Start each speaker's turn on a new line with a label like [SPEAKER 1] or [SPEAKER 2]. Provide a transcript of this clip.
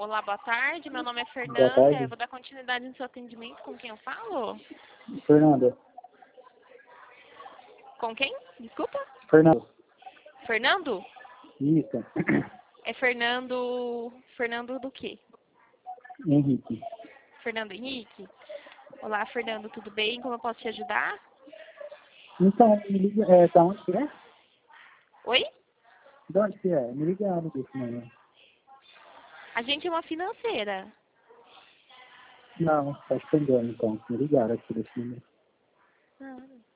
[SPEAKER 1] Olá, boa tarde. Meu nome é
[SPEAKER 2] Boa
[SPEAKER 1] Fernanda.
[SPEAKER 2] tarde.
[SPEAKER 1] Eu vou dar continuidade no seu atendimento. Com quem eu falo?
[SPEAKER 2] Fernanda.
[SPEAKER 1] Com quem? Desculpa?
[SPEAKER 2] Fernanda.
[SPEAKER 1] Fernando?
[SPEAKER 2] Isso.
[SPEAKER 1] É Fernando... Fernando do quê?
[SPEAKER 2] Henrique.
[SPEAKER 1] Fernando Henrique? Olá, Fernando. Tudo bem? Como eu posso te ajudar?
[SPEAKER 2] Então, me liga. Da onde que é?
[SPEAKER 1] Oi?
[SPEAKER 2] De onde que é? Me ligaram desse número.
[SPEAKER 1] A gente é uma financeira.
[SPEAKER 2] Não, tá estendendo então. Me ligaram aqui desse número.
[SPEAKER 1] Ah.